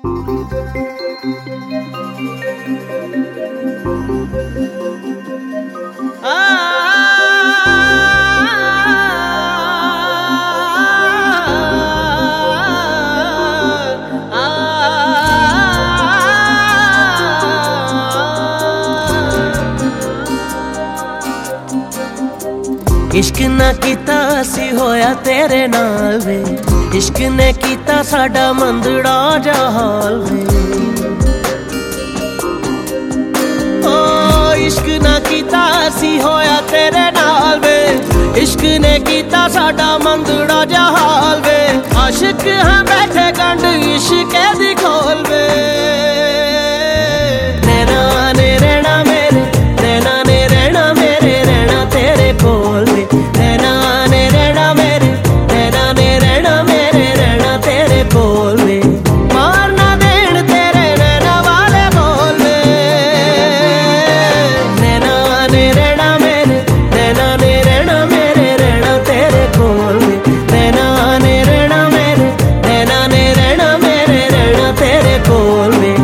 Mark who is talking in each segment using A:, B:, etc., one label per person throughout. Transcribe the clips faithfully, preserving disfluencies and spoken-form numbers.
A: इश्क ना कीता सी होया तेरे नाल वे, इश्क ने कीता साडा मंदड़ा जा हाल वे। ओ इश्क ना कीता सी होया तेरे नाल वे, इश्क ने कीता साडा मंदड़ा जा हाल वे। आशिक हाँ बैठे गंढ इश्क दी खोल वे। नैना ने रहना मेरे, नैना ने रहना मेरे, रहना तेरे कोल वे। नैना ने रहना मेरे, नैना ने रहना मेरे, रहना तेरे कोल वे। मार ना देन तेरे नैना वाले बोल वे। नैना ने रहना मेरे, नैना ने रहना मेरे, रहना तेरे कोल वे। नैना ने रहना मेरे, नैना ने रहना मेरे, रहना तेरे कोल वे।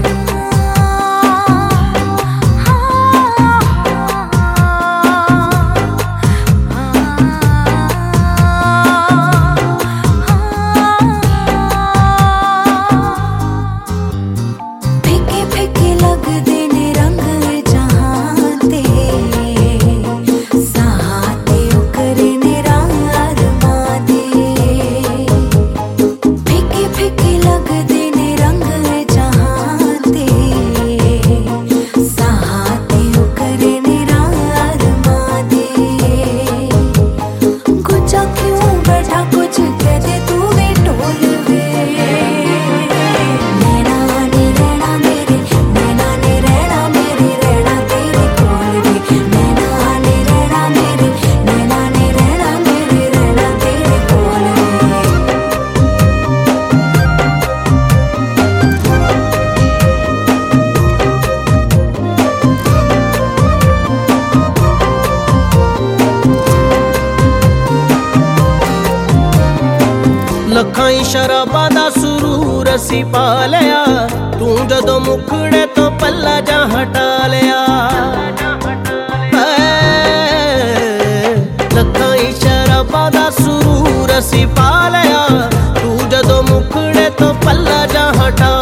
A: लखां शराबां दा सुरूर असी पा लिया, तू जदों मुखड़े तो पल्ला जा हटा लिया। लखां शराबां दा सुरूर असी पा लिया, तू जदों मुखड़े तो पल्ला जा हटा